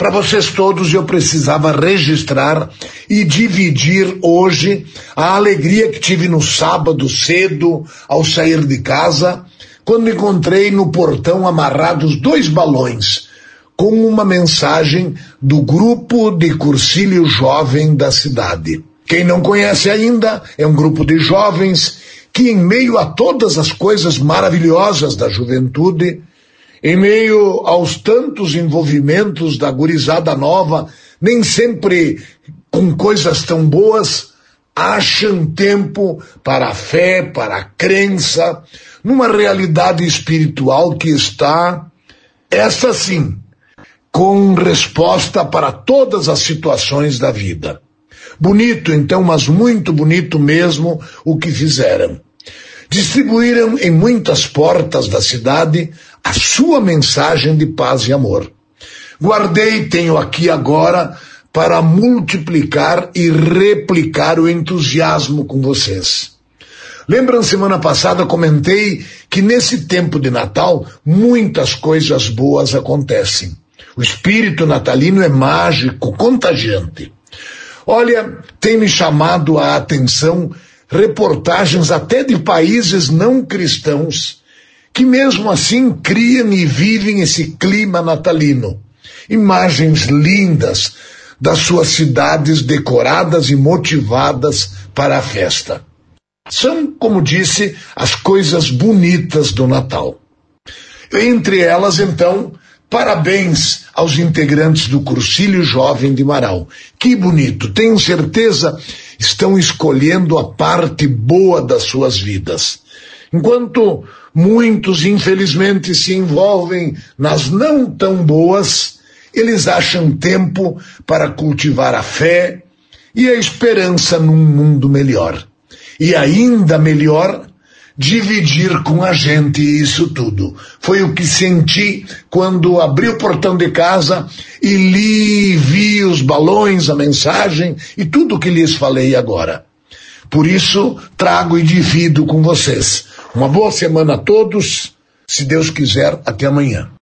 Para vocês todos eu precisava registrar e dividir hoje a alegria que tive no sábado cedo ao sair de casa, quando encontrei no portão amarrados 2 balões com uma mensagem do grupo de cursilho jovem da cidade. Quem não conhece ainda, é um grupo de jovens que, em meio a todas as coisas maravilhosas da juventude, em meio aos tantos envolvimentos da gurizada nova, nem sempre com coisas tão boas, acham tempo para a fé, para a crença, numa realidade espiritual que está, essa sim, com resposta para todas as situações da vida. Bonito então, mas muito bonito mesmo o que fizeram. Distribuíram em muitas portas da cidade a sua mensagem de paz e amor. Guardei e tenho aqui agora para multiplicar e replicar o entusiasmo com vocês. Lembram, semana passada comentei que nesse tempo de Natal muitas coisas boas acontecem. O espírito natalino é mágico, contagiante. Olha, tem me chamado a atenção reportagens até de países não cristãos, que mesmo assim criam e vivem esse clima natalino. Imagens lindas das suas cidades decoradas e motivadas para a festa. São, como disse, as coisas bonitas do Natal. Entre elas, então, parabéns aos integrantes do Cursilho Jovem de Marau. Que bonito, tenho certeza estão escolhendo a parte boa das suas vidas. Enquanto muitos, infelizmente, se envolvem nas não tão boas, eles acham tempo para cultivar a fé e a esperança num mundo melhor. E ainda melhor, dividir com a gente isso tudo. Foi o que senti quando abri o portão de casa e vi os balões, a mensagem e tudo o que lhes falei agora. Por isso, trago e divido com vocês. Uma boa semana a todos. Se Deus quiser, até amanhã.